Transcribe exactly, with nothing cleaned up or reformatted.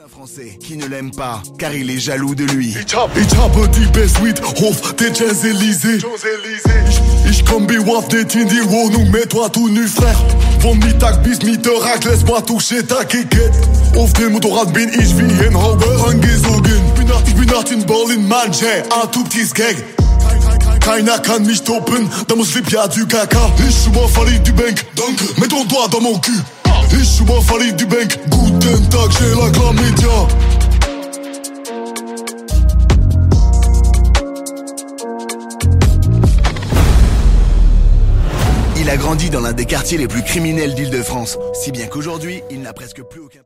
Français qui ne l'aime pas car il est jaloux de lui. Ich hab, ich habe die Best-Weed auf der Champs-Élysées. Ich, ich komm bewaffnet in die Wohnung, mets-toi tout nu, frère. Von Mittag bis Mittag, laisse-moi toucher ta Keket. Auf dem Motorrad bin ich wie ein Hauber angesogen. Ich bin nach, ich bin nach in Berlin, Mann, j'ai un tout petit Gag. Keiner kann mich toppen, da muss Lip ja du Kaka. Ich suis überfallen du Bank, danke, mets ton doigt dans mon cul. Ich suis überfallen du Bank, guten Tag, j'ai la chlamydia. Il a grandi dans l'un des quartiers les plus criminels d'Île-de-France, si bien qu'aujourd'hui, il n'a presque plus aucun...